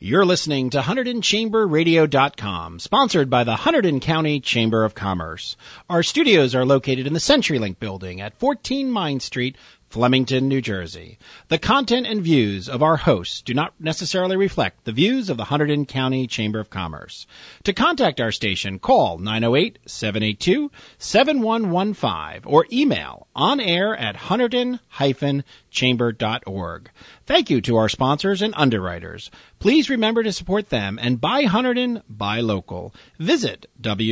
You're listening to HunterdonChamberRadio.com, sponsored by the Hunterdon County Chamber of Commerce. Our studios are located in the CenturyLink building at 14 Mine Street, Flemington, New Jersey. The content and views of our hosts do not necessarily reflect the views of the Hunterdon County Chamber of Commerce. To contact our station, call 908-782-7115 or email onair@hunterdon-chamber.org. Thank you to our sponsors and underwriters. Please remember to support them and buy Hunterdon, buy local. Visit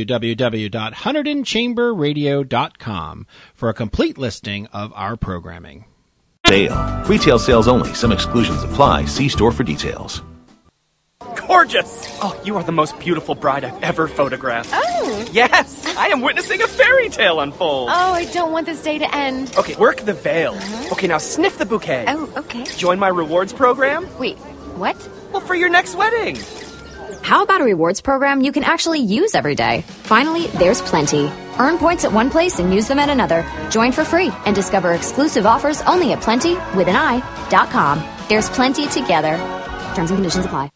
www.HunterdonChamberRadio.com for a complete listing of our programming. Sale. Retail sales only. Some exclusions apply. See store for details. Gorgeous! Oh, you are the most beautiful bride I've ever photographed. Oh! Yes! I am witnessing a fairy tale unfold. Oh, I don't want this day to end. Okay, work the veil. Okay, now sniff the bouquet. Oh, okay. Join my rewards program. Wait, what? Well, for your next wedding. How about a rewards program you can actually use every day? Finally, there's Plenty. Earn points at one place and use them at another. Join for free and discover exclusive offers only at plenty.com. There's Plenty together. Terms and conditions apply.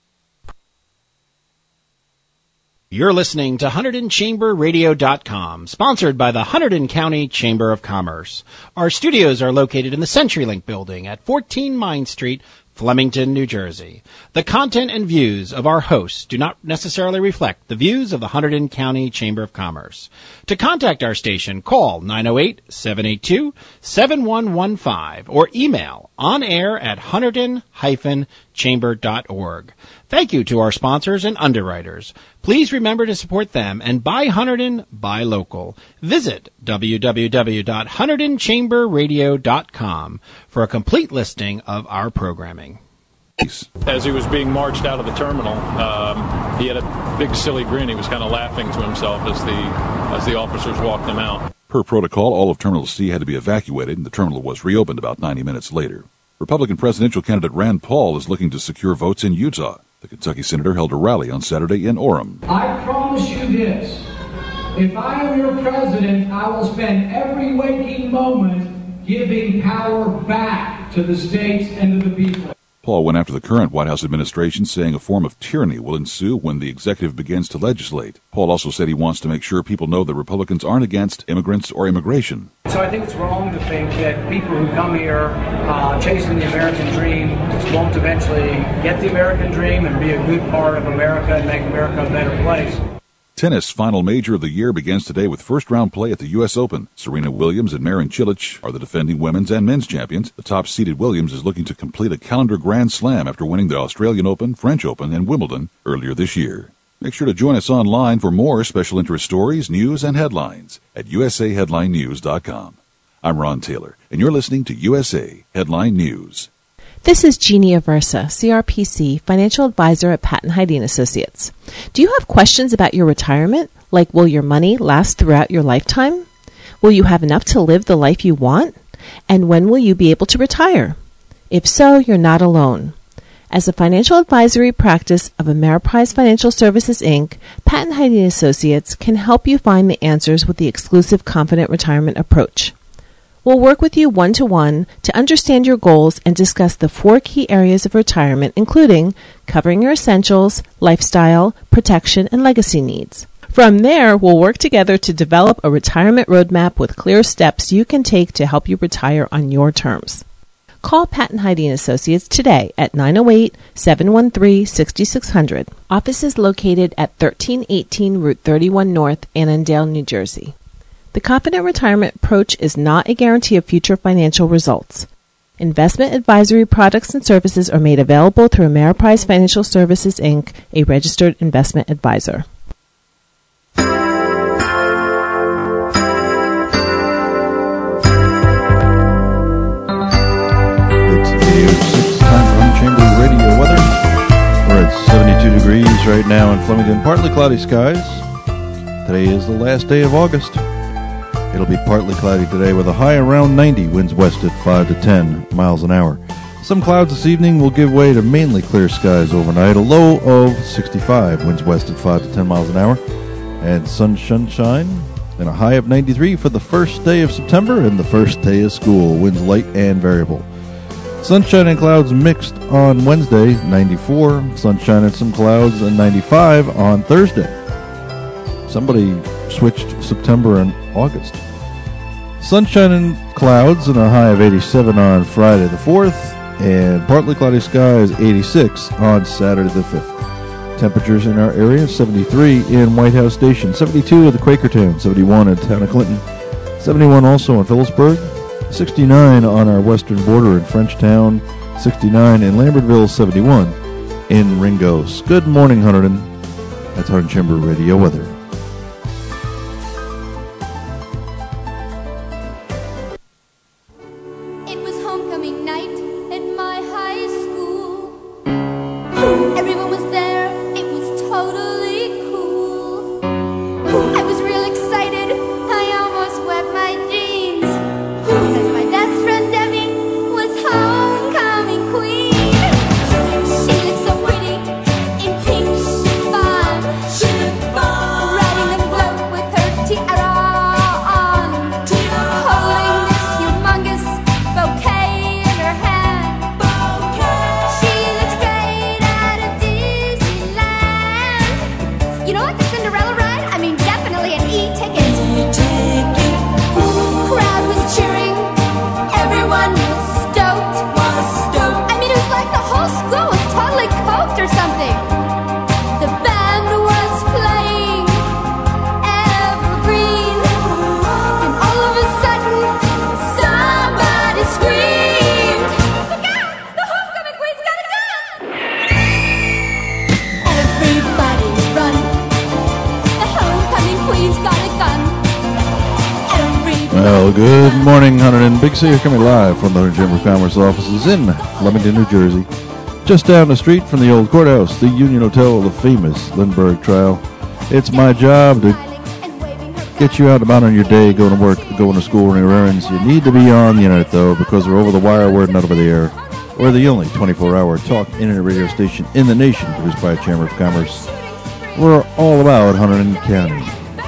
You're listening to HunterdonChamberRadio.com, sponsored by the Hunterdon County Chamber of Commerce. Our studios are located in the CenturyLink building at 14 Mine Street, Flemington, New Jersey. The content and views of our hosts do not necessarily reflect the views of the Hunterdon County Chamber of Commerce. To contact our station, call 908-782-7115 or email onair@hunterdon-chamber.org. Thank you to our sponsors and underwriters. Please remember to support them and buy Hunterdon, buy local. Visit www.HunterdonChamberRadio.com for a complete listing of our programming. As he was being marched out of the terminal, he had a big silly grin. He was kind of laughing to himself as the officers walked him out. Per protocol, all of Terminal C had to be evacuated, and the terminal was reopened about 90 minutes later. Republican presidential candidate Rand Paul is looking to secure votes in Utah. The Kentucky senator held a rally on Saturday in Orem. I promise you this. If I am your president, I will spend every waking moment giving power back to the states and to the people. Paul went after the current White House administration, saying a form of tyranny will ensue when the executive begins to legislate. Paul also said he wants to make sure people know that Republicans aren't against immigrants or immigration. So I think it's wrong to think that people who come here chasing the American dream won't eventually get the American dream and be a good part of America and make America a better place. Tennis final major of the year begins today with first-round play at the U.S. Open. Serena Williams and Marin Cilic are the defending women's and men's champions. The top-seeded Williams is looking to complete a calendar Grand Slam after winning the Australian Open, French Open, and Wimbledon earlier this year. Make sure to join us online for more special interest stories, news, and headlines at usaheadlinenews.com. I'm Ron Taylor, and you're listening to USA Headline News. This is Jeannie Aversa, CRPC, Financial Advisor at Patton Hyde & Associates. Do you have questions about your retirement, like will your money last throughout your lifetime? Will you have enough to live the life you want? And when will you be able to retire? If so, you're not alone. As a financial advisory practice of Ameriprise Financial Services, Inc., Patton Hyde & Associates can help you find the answers with the exclusive Confident Retirement approach. We'll work with you one-to-one to understand your goals and discuss the 4 key areas of retirement, including covering your essentials, lifestyle, protection, and legacy needs. From there, we'll work together to develop a retirement roadmap with clear steps you can take to help you retire on your terms. Call Patton Hyde & Associates today at 908-713-6600. Office is located at 1318 Route 31 North, Annandale, New Jersey. The Confident Retirement approach is not a guarantee of future financial results. Investment advisory products and services are made available through Ameriprise Financial Services, Inc., a registered investment advisor. It's 8:06 time for Chamber Radio weather. We're at 72 degrees right now in Flemington. Partly cloudy skies. Today is the last day of August. It'll be partly cloudy today with a high around 90, winds west at 5 to 10 miles an hour. Some clouds this evening will give way to mainly clear skies overnight. A low of 65, winds west at 5 to 10 miles an hour. And sunshine and a high of 93 for the first day of September and the first day of school. Winds light and variable. Sunshine and clouds mixed on Wednesday, 94. Sunshine and some clouds, and 95 on Thursday. Somebody switched September and August. Sunshine and clouds and a high of 87 on Friday the 4th, and partly cloudy skies, 86 on Saturday the 5th. Temperatures in our area, 73 in White House Station, 72 at the Quakertown, 71 at Town of Clinton, 71 also in Phillipsburg, 69 on our western border in Frenchtown, 69 in Lambertville, 71 in Ringgoes. Good morning, Hunterdon. That's Hunterdon Chamber Radio weather. It was homecoming night at my high school. Everyone was there. It was totally cool. I was real excited. I almost wet my jeans. Because my best friend Debbie was homecoming queen. She looked so pretty in pink chiffon. Riding the float with her tiara on. Holding this humongous bouquet in her hand. She looks great out of Disneyland. You know, like the Cinderella ride? I mean, definitely an E-ticket. Crowd was cheering. Everyone was stoked. I mean, it was like the whole school was totally coked or something. The band was playing Evergreen. And all of a sudden, somebody screamed, "Look out! The homecoming queen's got a gun!" Everybody run. The homecoming queen's got a gun. Well, good morning, Hunterdon. Big C here coming live from the Hunterdon Chamber of Commerce offices in Flemington, New Jersey. Just down the street from the old courthouse, the Union Hotel, the famous Lindbergh trial. It's my job to get you out and about on your day, going to work, going to school, running errands. You need to be on the internet, though, because we're over the wire, we're not over the air. We're the only 24-hour talk internet radio station in the nation produced by a Chamber of Commerce. We're all about Hunterdon County.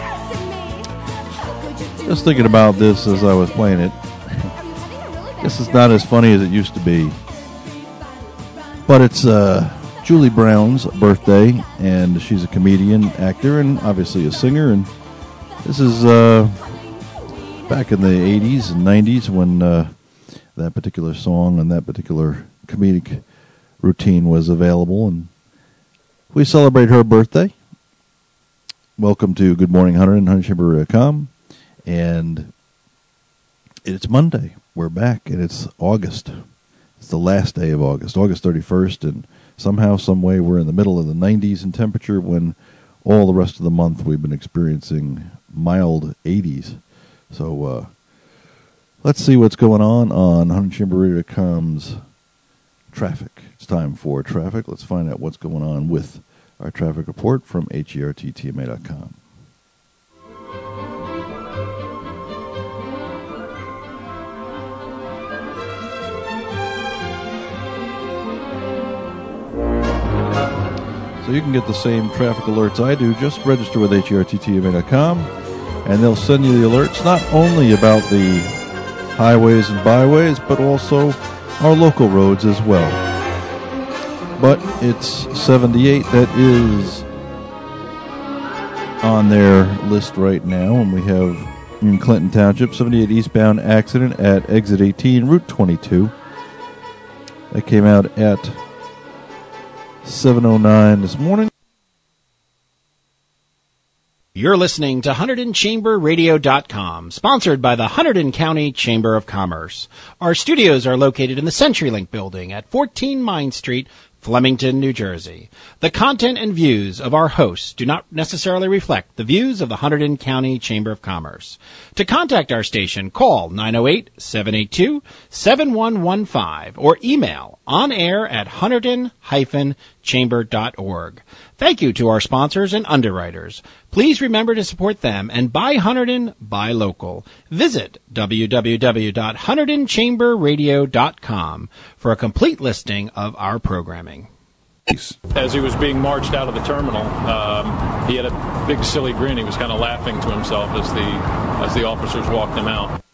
Just thinking about this as I was playing it. Guess it's not as funny as it used to be. But it's Julie Brown's birthday, and she's a comedian, actor, and obviously a singer. And this is back in the 80s and 90s when that particular song and that particular comedic routine was available. And we celebrate her birthday. Welcome to Good Morning Hunterdon, HunterdonChamber.com. And it's Monday. We're back, and it's August. It's the last day of August, August 31st, and somehow, some way, we're in the middle of the 90s in temperature when all the rest of the month we've been experiencing mild 80s. So let's see what's going on HunterdonChamberRadio.com's traffic. It's time for traffic. Let's find out what's going on with our traffic report from HERTTMA.com. So you can get the same traffic alerts I do. Just register with HERTTMA.com, and they'll send you the alerts not only about the highways and byways, but also our local roads as well. But it's 78 that is on their list right now, and we have in Clinton Township, 78 eastbound accident at exit 18, Route 22. That came out at 7:09 this morning. You're listening to HunterdonChamberRadio.com, sponsored by the Hunterdon County Chamber of Commerce. Our studios are located in the CenturyLink building at 14 Mine Street, Flemington, New Jersey. The content and views of our hosts do not necessarily reflect the views of the Hunterdon County Chamber of Commerce. To contact our station, call 908-782-7115 or email onair@hunterdon-chamber.org. Thank you to our sponsors and underwriters. Please remember to support them and buy Hunterdon, buy local. Visit www.HunterdonChamberRadio.com for a complete listing of our programming. As he was being marched out of the terminal, he had a big silly grin. He was kind of laughing to himself as the officers walked him out.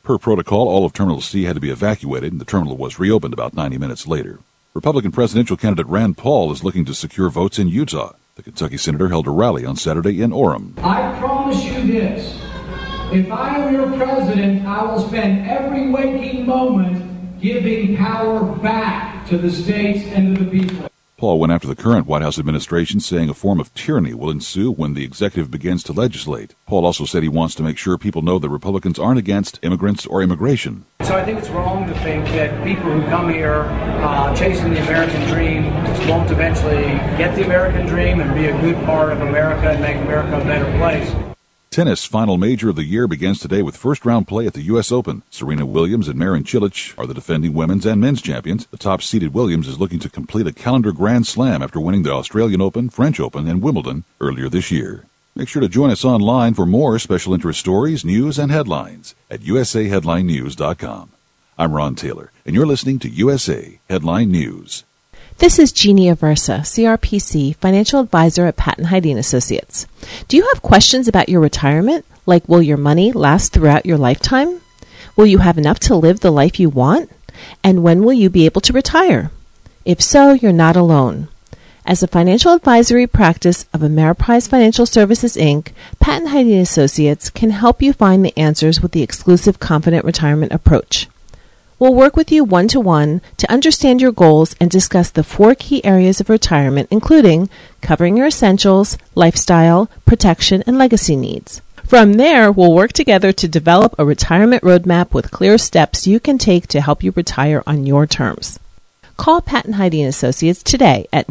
Per protocol, all of Terminal C had to be evacuated, and the terminal was reopened about 90 minutes later. Republican presidential candidate Rand Paul is looking to secure votes in Utah. The Kentucky senator held a rally on Saturday in Orem. I promise you this. If I am your president, I will spend every waking moment giving power back to the states and to the people. Paul went after the current White House administration, saying a form of tyranny will ensue when the executive begins to legislate. Paul also said he wants to make sure people know that Republicans aren't against immigrants or immigration. So I think it's wrong to think that people who come here chasing the American dream won't eventually get the American dream and be a good part of America and make America a better place. Tennis final major of the year begins today with first-round play at the U.S. Open. Serena Williams and Marin Cilic are the defending women's and men's champions. The top-seeded Williams is looking to complete a calendar Grand Slam after winning the Australian Open, French Open, and Wimbledon earlier this year. Make sure to join us online for more special interest stories, news, and headlines at usaheadlinenews.com. I'm Ron Taylor, and you're listening to USA Headline News. This is Jeannie Aversa, CRPC, financial advisor at Patton Hyde Associates. Do you have questions about your retirement, like will your money last throughout your lifetime? Will you have enough to live the life you want? And when will you be able to retire? If so, you're not alone. As a financial advisory practice of Ameriprise Financial Services, Inc., Patton Hyde Associates can help you find the answers with the exclusive Confident Retirement approach. We'll work with you one-to-one to understand your goals and discuss the 4 key areas of retirement, including covering your essentials, lifestyle, protection, and legacy needs. From there, we'll work together to develop a retirement roadmap with clear steps you can take to help you retire on your terms. Call Patton Hyde Associates today at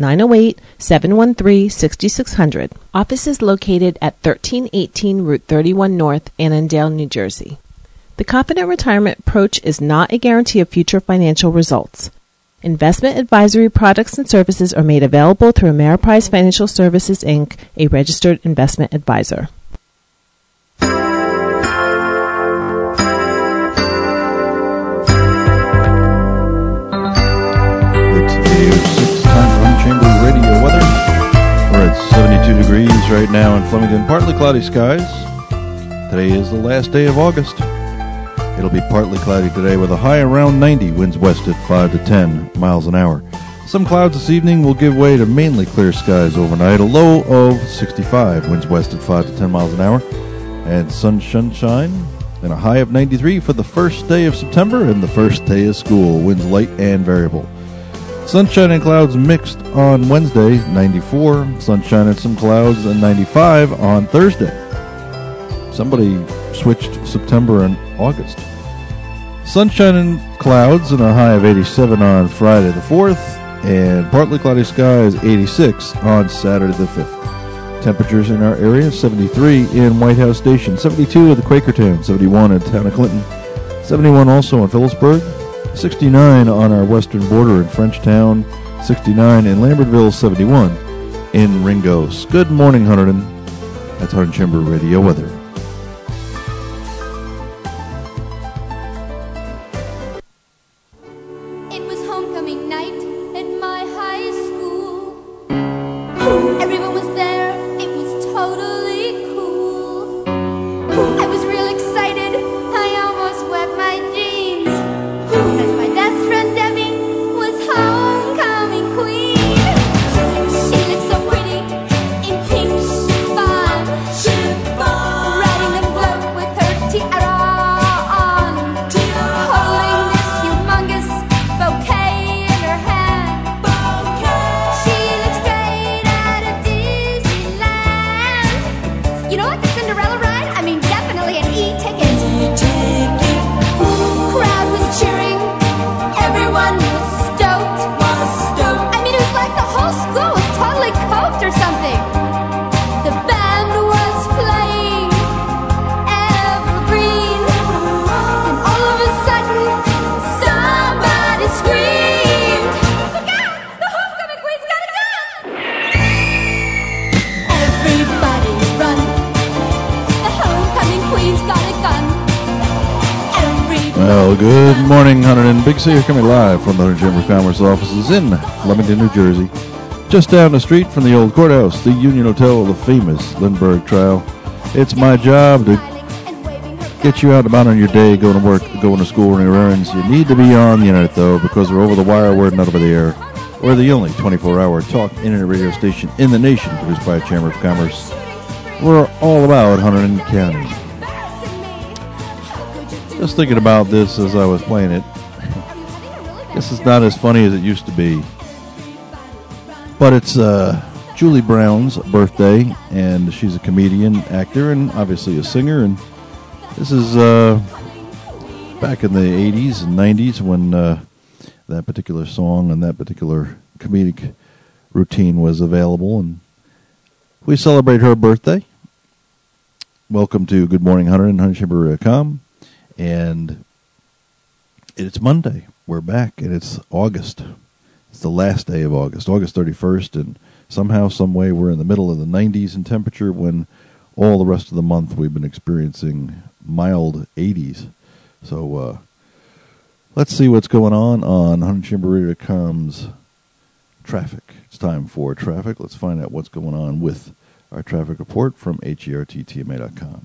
908-713-6600. Office is located at 1318 Route 31 North, Annandale, New Jersey. The Confident Retirement approach is not a guarantee of future financial results. Investment advisory products and services are made available through Ameriprise Financial Services, Inc., a registered investment advisor. It's the 6 time on Chamber Radio weather. We're at 72 degrees right now in Flemington. Partly cloudy skies. Today is the last day of August. It'll be partly cloudy today with a high around 90, winds west at 5 to 10 miles an hour. Some clouds this evening will give way to mainly clear skies overnight, a low of 65, winds west at 5 to 10 miles an hour, and sunshine, and a high of 93 for the first day of September and the first day of school, winds light and variable. Sunshine and clouds mixed on Wednesday, 94, sunshine and some clouds, and 95 on Thursday. Somebody switched September and August. Sunshine and clouds and a high of 87 on Friday the 4th, and partly cloudy skies 86 on Saturday the 5th. Temperatures in our area, 73 in White House Station, 72 at the Quakertown, 71 in Town of Clinton, 71 also in Phillipsburg, 69 on our western border in Frenchtown, 69 in Lambertville, 71 in Ringgoes. Good morning, Hunterdon. That's Hunterdon Chamber Radio weather. It was homecoming night at my high school. Everyone was there, it was totally cool. I was real excited, I almost wet my jeans. As my best friend Debbie was homecoming queen. She looked so pretty in pink chiffon, riding the float with her tiara on, holding this humongous bouquet in her hand. She looked straight out of Disneyland. You know, like the Cinderella ride? I mean, definitely an E-ticket. Crowd was cheering, everyone was stoked. I mean, it was like the whole school was totally coked or something. The band was playing Evergreen, and all of a sudden, somebody screamed, "Look out! The homecoming queen's got a gun!" Everybody run! The homecoming queen's got a gun. Well, good morning, Hunterdon. Big C here coming live from the Hunterdon Chamber of Commerce offices in Flemington, New Jersey. Just down the street from the old courthouse, the Union Hotel, the famous Lindbergh trial. It's my job to get you out and about on your day, going to work, going to school, running your errands. You need to be on the internet, though, because we're over the wire, we're not over the air. We're the only 24-hour talk internet radio station in the nation, produced by a Chamber of Commerce. We're all about Hunterdon County. Just thinking about this as I was playing it. This is not as funny as it used to be. But it's Julie Brown's birthday, and she's a comedian, actor, and obviously a singer. And this is back in the 80s and 90s when that particular song and that particular comedic routine was available. And we celebrate her birthday. Welcome to Good Morning Hunterdon, HunterdonChamber.com. And it's Monday. We're back, and it's August. It's the last day of August, August 31st, and somehow, some way, we're in the middle of the 90s in temperature when all the rest of the month we've been experiencing mild 80s. So let's see what's going on HunterdonChamberRadio.com's traffic. It's time for traffic. Let's find out what's going on with our traffic report from HERTTMA.com.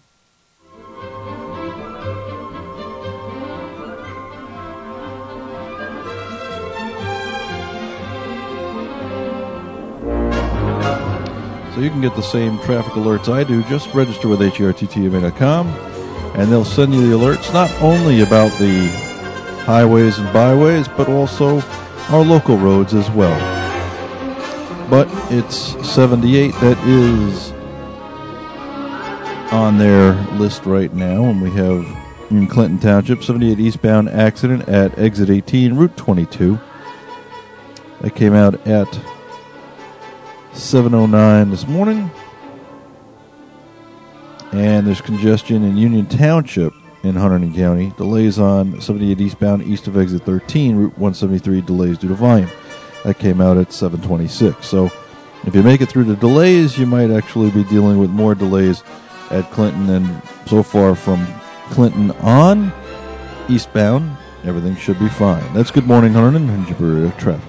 So you can get the same traffic alerts I do. Just register with HERTTMA.com, and they'll send you the alerts not only about the highways and byways, but also our local roads as well. But it's 78 that is on their list right now, and we have in Clinton Township, 78 eastbound accident at exit 18, Route 22. That came out at 7:09 this morning. And there's congestion in Union Township in Hunterdon County. Delays on 78 eastbound east of exit 13, Route 173, delays due to volume. That came out at 7:26. So if you make it through the delays, you might actually be dealing with more delays at Clinton. And so far from Clinton on eastbound, everything should be fine. That's Good Morning Hunterdon and Jupiter traffic.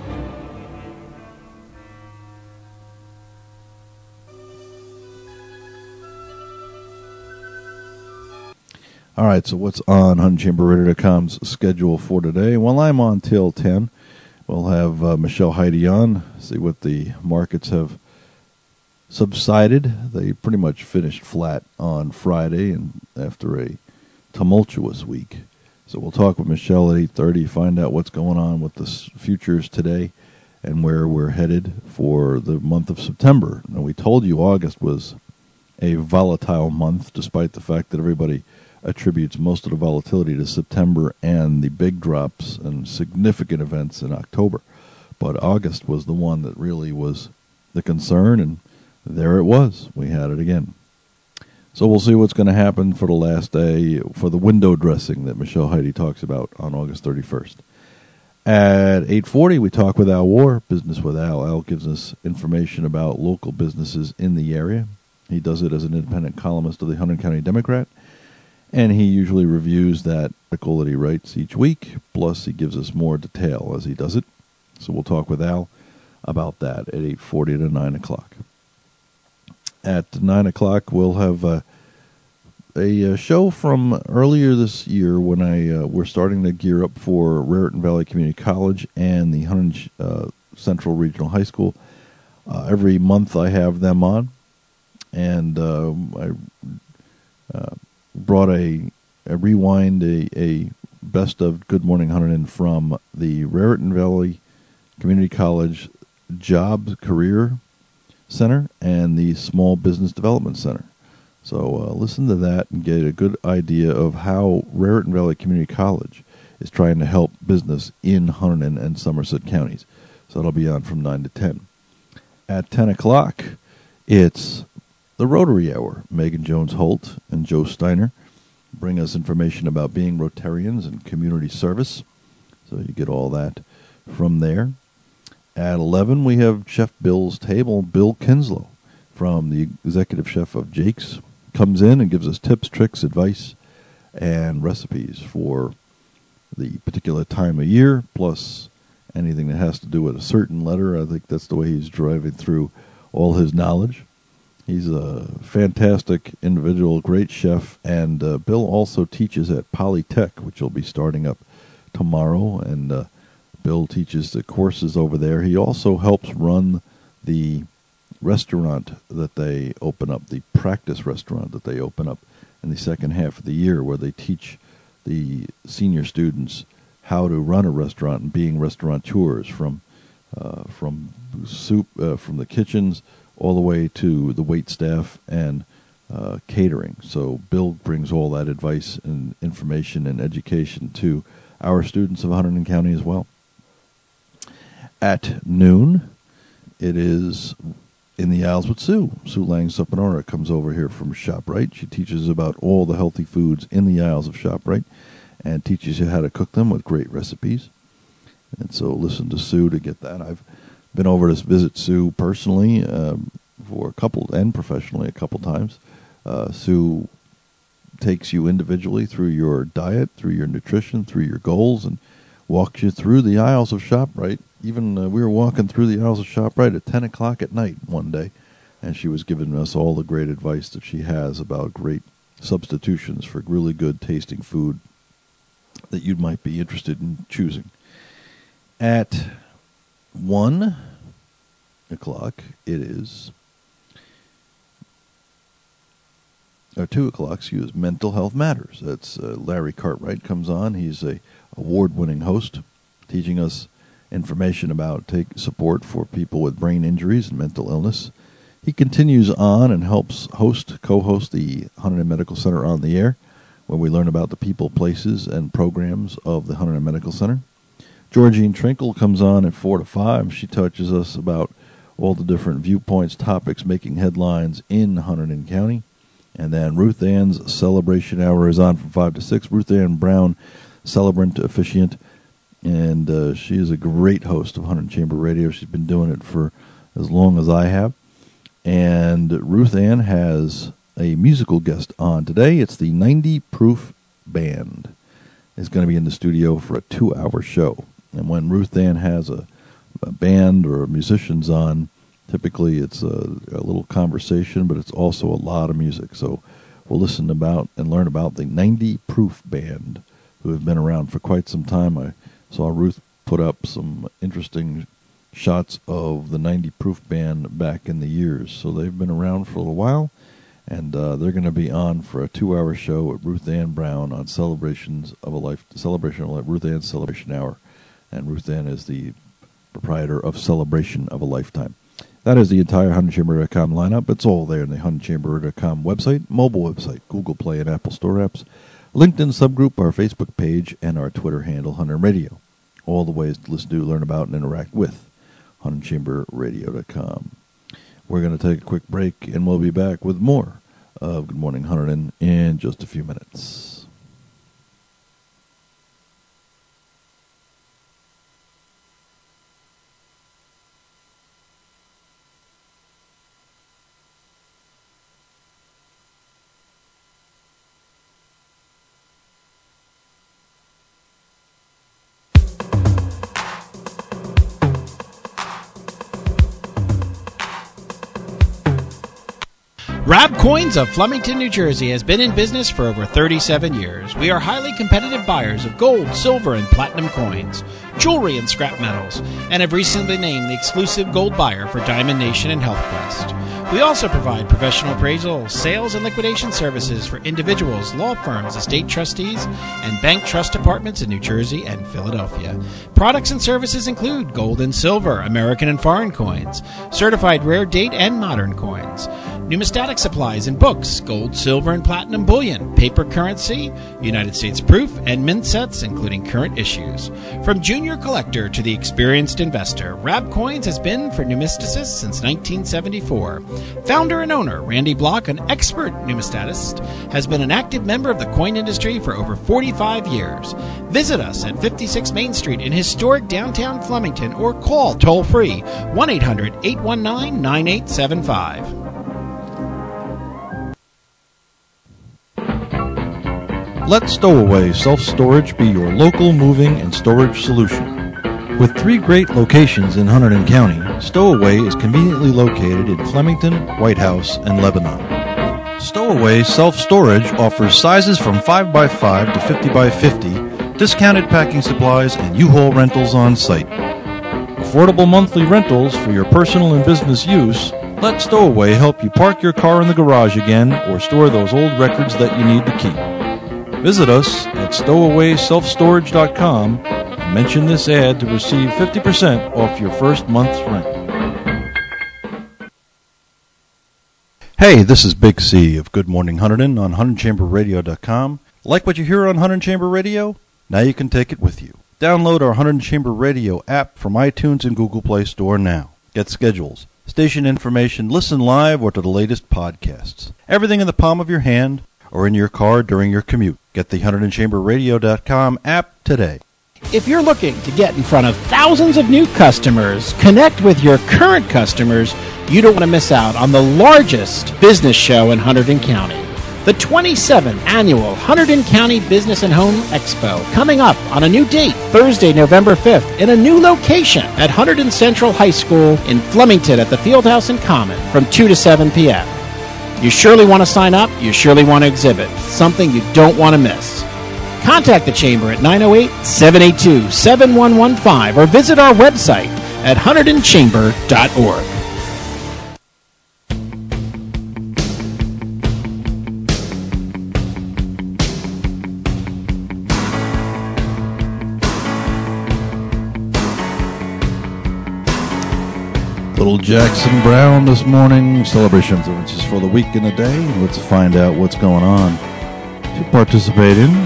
All right, so what's on HunterdonChamberRadio.com's schedule for today? Well, I'm on till 10. We'll have Michelle Heide on, see what the markets have subsided. They pretty much finished flat on Friday and after a tumultuous week. So we'll talk with Michelle at 8:30, find out what's going on with the futures today and where we're headed for the month of September. Now, we told you August was a volatile month, despite the fact that everybody attributes most of the volatility to September and the big drops and significant events in October. But August was the one that really was the concern, and there it was. We had it again. So we'll see what's going to happen for the last day for the window dressing that Michelle Heide talks about on August 31st. At 8:40, we talk with Al War, Business with Al. Al gives us information about local businesses in the area. He does it as an independent columnist of the Hunterdon County Democrat. And he usually reviews that article that he writes each week, plus he gives us more detail as he does it. So we'll talk with Al about that at 8:40 to 9 o'clock. At 9 o'clock, we'll have a show from earlier this year when we're starting to gear up for Raritan Valley Community College and the Hunterdon Central Regional High School. Every month I have them on, and I brought a rewind, a best of Good Morning Hunterdon from the Raritan Valley Community College Job Career Center and the Small Business Development Center. So listen to that and get a good idea of how Raritan Valley Community College is trying to help business in Hunterdon and Somerset counties. So that'll be on from 9 to 10. At 10 o'clock, it's the Rotary Hour. Megan Jones-Holt and Joe Steiner bring us information about being Rotarians and community service. So you get all that from there. At 11, we have Chef Bill's Table. Bill Kinslow, from the executive chef of Jake's, comes in and gives us tips, tricks, advice, and recipes for the particular time of year, plus anything that has to do with a certain letter. I think that's the way he's driving through all his knowledge. He's a fantastic individual, great chef, and Bill also teaches at Polytech, which will be starting up tomorrow, and Bill teaches the courses over there. He also helps run the restaurant that they open up, the practice restaurant that they open up in the second half of the year, where they teach the senior students how to run a restaurant and being restaurateurs from soup, from the kitchens all the way to the wait staff and catering. So Bill brings all that advice and information and education to our students of Hunterdon County as well. At noon, it is In the Isles with Sue. Sue Lang Suppanora comes over here from ShopRite. She teaches about all the healthy foods in the Isles of ShopRite and teaches you how to cook them with great recipes. And so listen to Sue to get that. I've been over to visit Sue personally for a couple, and professionally a couple times. Sue takes you individually through your diet, through your nutrition, through your goals, and walks you through the Isles of ShopRite. Even we were walking through the Isles of ShopRite at 10 o'clock at night one day, and she was giving us all the great advice that she has about great substitutions for really good tasting food that you might be interested in choosing. At 1 o'clock, it is, or 2 o'clock, Mental Health Matters. That's Larry Cartwright comes on. He's a award-winning host, teaching us information about support for people with brain injuries and mental illness. He continues on and helps co-host the Hunterdon Medical Center on the Air, where we learn about the people, places, and programs of the Hunterdon Medical Center. Georgine Trinkle comes on at 4 to 5. She touches us about all the different viewpoints, topics making headlines in Hunterdon County. And then Ruth Ann's Celebration Hour is on from 5 to 6. Ruth Ann Brown, celebrant officiant, and she is a great host of Hunterdon Chamber Radio. She's been doing it for as long as I have. And Ruth Ann has a musical guest on today. It's the 90 Proof Band. It's going to be in the studio for a 2-hour show. And when Ruth Ann has a band or musicians on, typically it's a little conversation, but it's also a lot of music. So we'll listen about and learn about the 90 Proof Band, who have been around for quite some time. I saw Ruth put up some interesting shots of the 90 Proof Band back in the years. So they've been around for a little while, and they're going to be on for a 2-hour show at Ruth Ann Brown on Ruth Ann's Celebration Hour. And Ruth Ann is the proprietor of Celebration of a Lifetime. That is the entire HunterdonChamber.com lineup. It's all there in the HunterdonChamber.com website, mobile website, Google Play and Apple Store apps, LinkedIn subgroup, our Facebook page, and our Twitter handle, Hunterdon Radio. All the ways to listen to, learn about, and interact with HunterdonChamberRadio.com. We're going to take a quick break, and we'll be back with more of Good Morning Hunterdon in just a few minutes. Rab Coins of Flemington, New Jersey has been in business for over 37 years. We are highly competitive buyers of gold, silver, and platinum coins, jewelry, and scrap metals, and have recently named the exclusive gold buyer for Diamond Nation and HealthQuest. We also provide professional appraisal, sales, and liquidation services for individuals, law firms, estate trustees, and bank trust departments in New Jersey and Philadelphia. Products and services include gold and silver, American and foreign coins, certified rare date and modern coins, numismatic supplies and books, gold, silver, and platinum bullion, paper currency, United States proof, and mint sets, including current issues. From junior collector to the experienced investor, Rab Coins has been for numisticists since 1974. Founder and owner Randy Block, an expert numismatist, has been an active member of the coin industry for over 45 years. Visit us at 56 Main Street in historic downtown Flemington or call toll-free 1-800-819-9875. Let Stowaway Self-Storage be your local moving and storage solution. With 3 great locations in Hunterdon County, Stowaway is conveniently located in Flemington, White House, and Lebanon. Stowaway Self-Storage offers sizes from 5x5 to 50x50, discounted packing supplies, and U-Haul rentals on site. Affordable monthly rentals for your personal and business use. Let Stowaway help you park your car in the garage again or store those old records that you need to keep. Visit us at stowawayselfstorage.com and mention this ad to receive 50% off your first month's rent. Hey, this is Big C of Good Morning Hunterdon on HunterdonChamberRadio.com. Like what you hear on Hunterdon Chamber Radio? Now you can take it with you. Download our Hunterdon Chamber Radio app from iTunes and Google Play Store now. Get schedules, station information, listen live, or to the latest podcasts. Everything in the palm of your hand or in your car during your commute. Get the HunterdonChamberRadio.com app today. If you're looking to get in front of thousands of new customers, connect with your current customers, you don't want to miss out on the largest business show in Hunterdon County. The 27th Annual Hunterdon County Business and Home Expo, coming up on a new date, Thursday, November 5th, in a new location at Hunterdon Central High School in Flemington at the Fieldhouse and Common from 2 to 7 p.m. You surely want to sign up. You surely want to exhibit. Something you don't want to miss. Contact the Chamber at 908-782-7115 or visit our website at HunterdonChamber.org. Little Jackson Brown this morning. Celebration observances for the week and the day. Let's find out what's going on to participate in.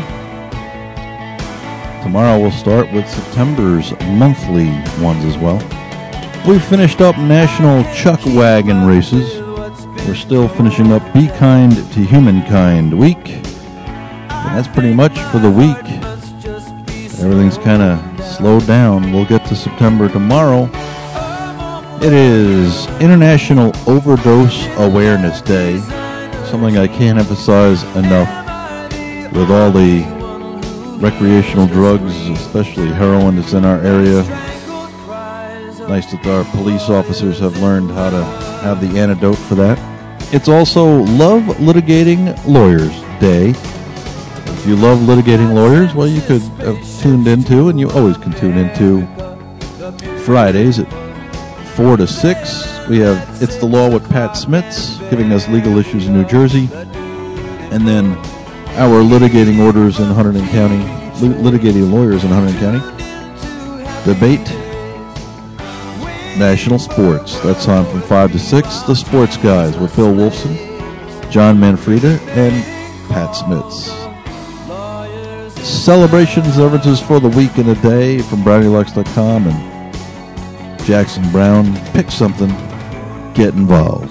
Tomorrow we'll start with September's monthly ones as well. We finished up National Chuck Wagon races. We're still finishing up Be Kind to Humankind week. And that's pretty much for the week. Everything's kind of slowed down. We'll get to September tomorrow. It is International Overdose Awareness Day, something I can't emphasize enough with all the recreational drugs, especially heroin that's in our area. Nice that our police officers have learned how to have the antidote for that. It's also Love Litigating Lawyers Day. If you love litigating lawyers, well, you could have tuned into, and you always can tune into, Fridays at 4 to 6, we have It's the Law with Pat Smits, giving us legal issues in New Jersey. And then our litigating orders in Hunterdon County, litigating lawyers in Hunterdon County. Debate National Sports. That's on from 5 to 6. The Sports Guys with Bill Wolfson, John Manfreda, and Pat Smits. Celebrations, observances for the week and a day from BrownieLux.com and Jackson Brown. Pick something, get involved.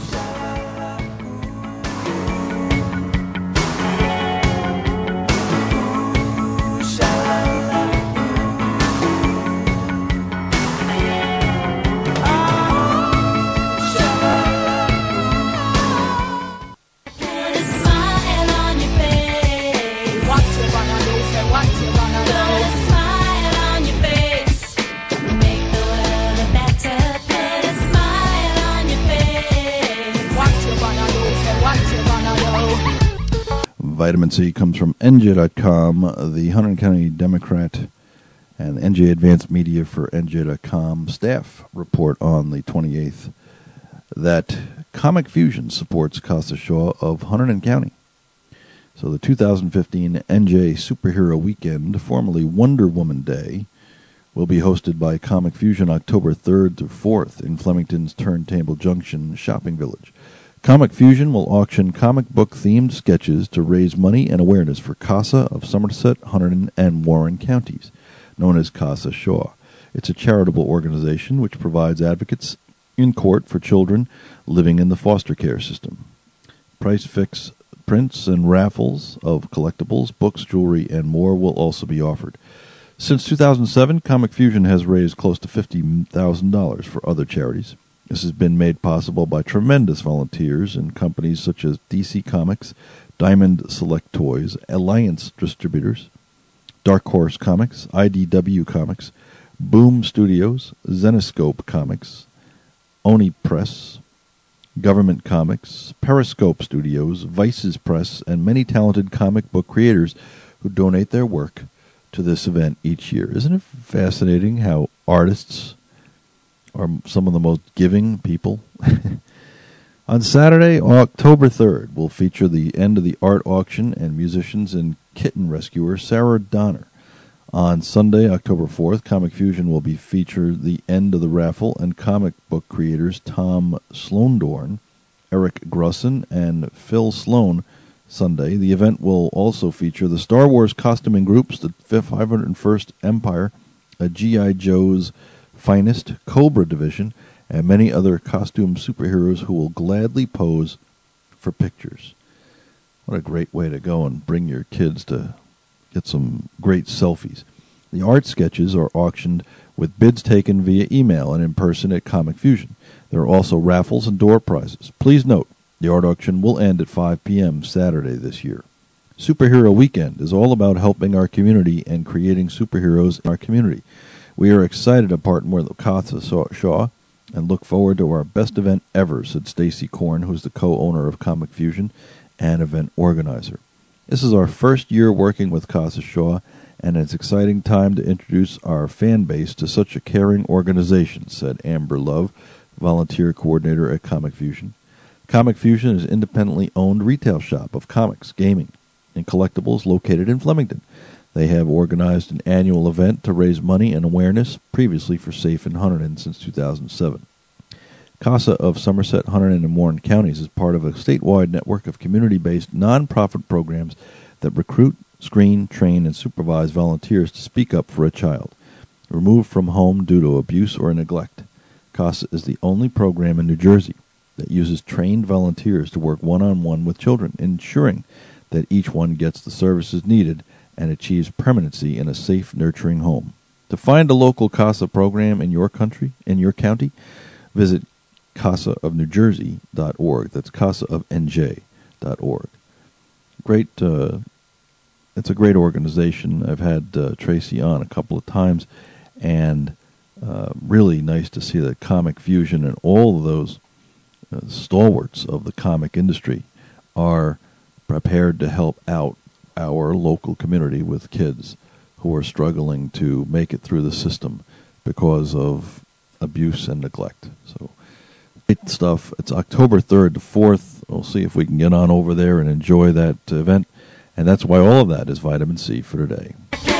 Vitamin C comes from NJ.com, the Hunterdon County Democrat and NJ Advanced Media for NJ.com staff report on the 28th that Comic Fusion supports Casa Shaw of Hunterdon County. So the 2015 NJ Superhero Weekend, formerly Wonder Woman Day, will be hosted by Comic Fusion October 3rd to 4th in Flemington's Turntable Junction Shopping Village. Comic Fusion will auction comic book-themed sketches to raise money and awareness for CASA of Somerset, Hunterdon, and Warren counties, known as Casa Shaw. It's a charitable organization which provides advocates in court for children living in the foster care system. Price-fixed prints and raffles of collectibles, books, jewelry, and more will also be offered. Since 2007, Comic Fusion has raised close to $50,000 for other charities. This has been made possible by tremendous volunteers in companies such as DC Comics, Diamond Select Toys, Alliance Distributors, Dark Horse Comics, IDW Comics, Boom Studios, Zenescope Comics, Oni Press, Government Comics, Periscope Studios, Vices Press, and many talented comic book creators who donate their work to this event each year. Isn't it fascinating how artists are some of the most giving people? On Saturday, October 3rd, we'll feature the end of the art auction and musicians and kitten rescuer Sarah Donner. On Sunday, October 4th, Comic Fusion will be featured the end of the raffle and comic book creators Tom Slondorn, Eric Grusson, and Phil Sloan. Sunday, the event will also feature the Star Wars costuming groups, the 501st Empire, a G.I. Joe's Finest, Cobra Division, and many other costume superheroes who will gladly pose for pictures. What a great way to go and bring your kids to get some great selfies. The art sketches are auctioned with bids taken via email and in person at Comic Fusion. There are also raffles and door prizes. Please note, the art auction will end at 5 p.m. Saturday this year. Superhero Weekend is all about helping our community and creating superheroes in our community. We are excited to partner with Casa Shaw and look forward to our best event ever, said Stacy Korn, who's the co-owner of Comic Fusion and event organizer. This is our first year working with Casa Shaw, and it's an exciting time to introduce our fan base to such a caring organization, said Amber Love, volunteer coordinator at Comic Fusion. Comic Fusion is an independently owned retail shop of comics, gaming, and collectibles located in Flemington. They have organized an annual event to raise money and awareness, previously for Safe in Hunterdon since 2007. CASA of Somerset, Hunterdon, and Warren counties is part of a statewide network of community-based non-profit programs that recruit, screen, train, and supervise volunteers to speak up for a child removed from home due to abuse or neglect. CASA is the only program in New Jersey that uses trained volunteers to work one-on-one with children, ensuring that each one gets the services needed and achieves permanency in a safe, nurturing home. To find a local CASA program in your country, in your county, visit casaofnewjersey.org. That's casaofnj.org. Great, it's a great organization. I've had Tracy on a couple of times, and really nice to see that Comic Fusion and all of those stalwarts of the comic industry are prepared to help out our local community with kids who are struggling to make it through the system because of abuse and neglect. So, great stuff. It's October 3rd to 4th. We'll see if we can get on over there and enjoy that event. And that's why all of that is Vitamin C for today.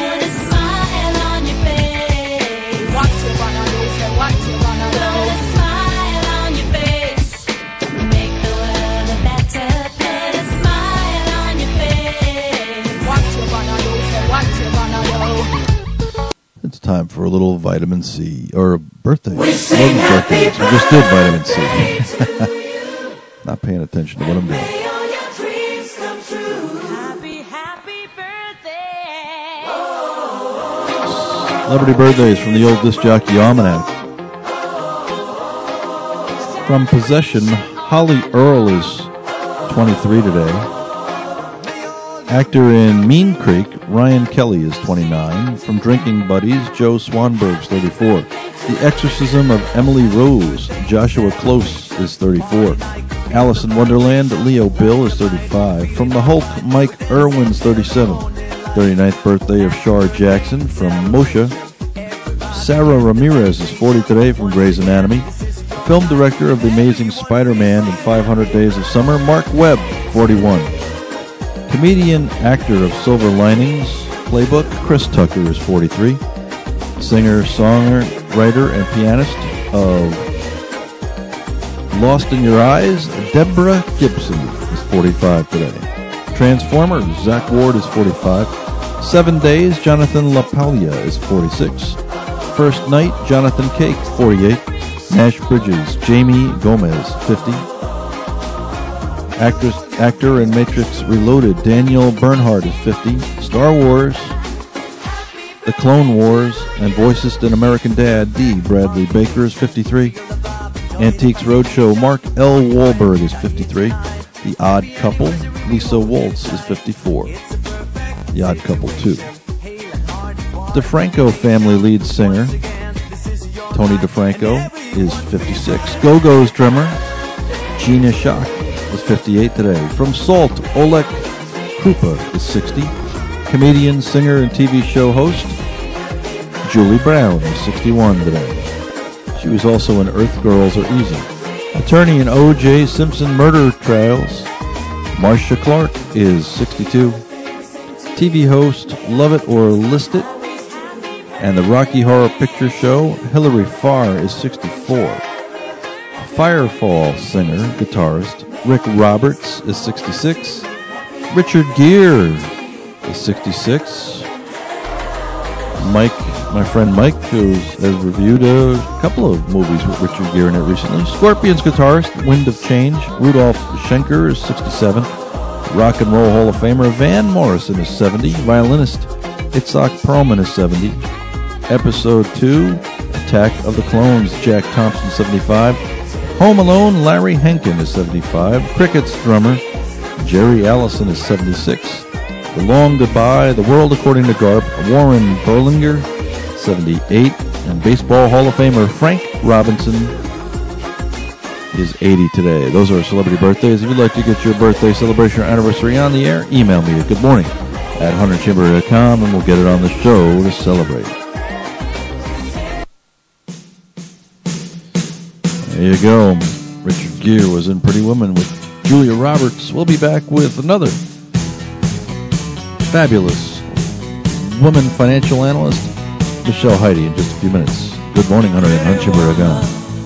It's time for a little Vitamin C, or birthday. We sing happy birthdays. We just did Vitamin C. Not paying attention to what I'm doing. Celebrity birthdays from the old disc jockey almanac. From Possession, Holly Earl is 23 today. Actor in Mean Creek, Ryan Kelly is 29. From Drinking Buddies, Joe Swanberg's 34. The Exorcism of Emily Rose, Joshua Close is 34. Alice in Wonderland, Leo Bill is 35. From The Hulk, Mike Irwin's 37. 39th birthday of Shar Jackson. From Moshe, Sarah Ramirez is 40 today from Grey's Anatomy. Film director of The Amazing Spider-Man and 500 Days of Summer, Mark Webb, 41. Comedian, actor of Silver Linings Playbook, Chris Tucker is 43. Singer, songwriter, and pianist of Lost in Your Eyes, Deborah Gibson is 45 today. Transformers, Zach Ward is 45. 7 Days, Jonathan LaPaglia is 46. First Night, Jonathan Cake, 48. Nash Bridges, Jamie Gomez, 50. Actor in Matrix Reloaded, Daniel Bernhardt is 50. Star Wars, The Clone Wars, and voicist in American Dad, D. Bradley Baker is 53. Antiques Roadshow, Mark L. Wahlberg is 53. The Odd Couple, Lisa Waltz is 54. The Odd Couple 2. DeFranco family lead singer Tony DeFranco is 56. Go-Go's drummer Gina Shock is 58 today. From Salt, Oleg Krupa is 60. Comedian, singer, and TV show host Julie Brown is 61 today. She was also in Earth Girls Are Easy. Attorney in O.J. Simpson murder trials Marcia Clark is 62. TV host Love It or List It and the Rocky Horror Picture Show Hilary Farr is 64. Firefall singer, guitarist Rick Roberts is 66. Richard Gere is 66. My friend Mike, who has reviewed a couple of movies with Richard Gere in it recently. Scorpions guitarist Wind of Change Rudolph Schenker is 67. Rock and Roll Hall of Famer Van Morrison is 70. Violinist Itzhak Perlman is 70. Episode 2, Attack of the Clones, Jack Thompson, 75. Home Alone, Larry Henkin is 75. Cricket's drummer, Jerry Allison is 76. The Long Goodbye, The World According to Garp, Warren Berlinger, 78. And Baseball Hall of Famer Frank Robinson is 80 today. Those are celebrity birthdays. If you'd like to get your birthday celebration or anniversary on the air, email me at goodmorning@100chamber.com and we'll get it on the show to celebrate. There you go. Richard Gere was in Pretty Woman with Julia Roberts. We'll be back with another fabulous woman financial analyst, Michelle Heide, in just a few minutes. Good morning, 100 Chamber.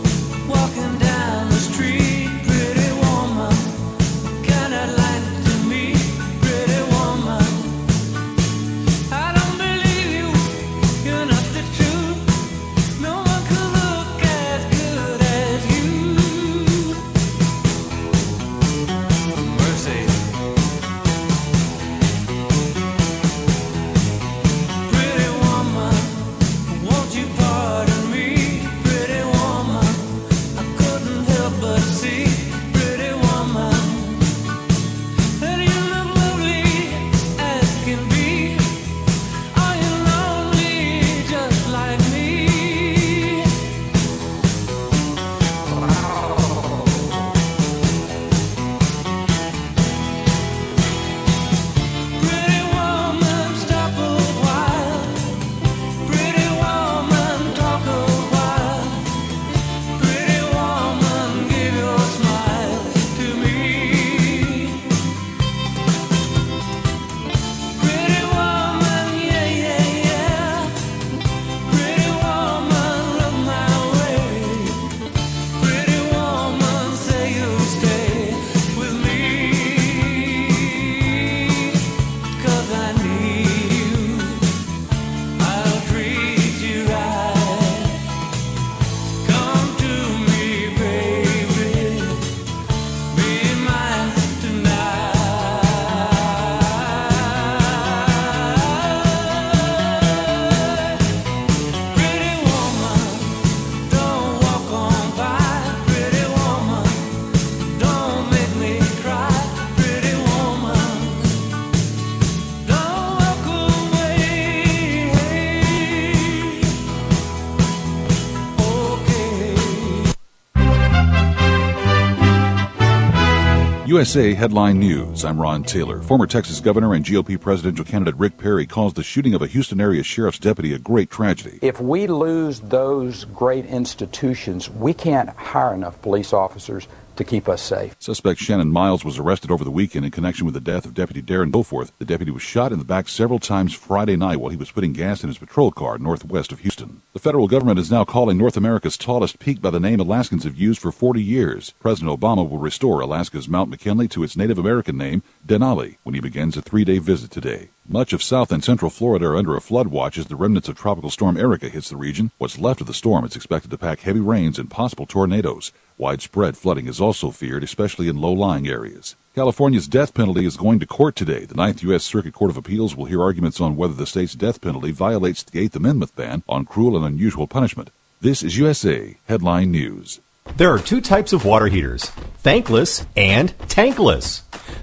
USA Headline News. I'm Ron Taylor. Former Texas Governor and GOP presidential candidate Rick Perry calls the shooting of a Houston area sheriff's deputy a great tragedy. If we lose those great institutions, we can't hire enough police officers to keep us safe. Suspect Shannon Miles was arrested over the weekend in connection with the death of Deputy Darren Beaufort. The deputy was shot in the back several times Friday night while he was putting gas in his patrol car northwest of Houston. The federal government is now calling North America's tallest peak by the name Alaskans have used for 40 years. President Obama will restore Alaska's Mount McKinley to its Native American name, Denali, when he begins a 3-day visit today. Much of South and Central Florida are under a flood watch as the remnants of Tropical Storm Erica hits the region. What's left of the storm is expected to pack heavy rains and possible tornadoes. Widespread flooding is also feared, especially in low-lying areas. California's death penalty is going to court today. The 9th U.S. Circuit Court of Appeals will hear arguments on whether the state's death penalty violates the 8th Amendment ban on cruel and unusual punishment. This is USA Headline News. There are two types of water heaters, thankless and tankless.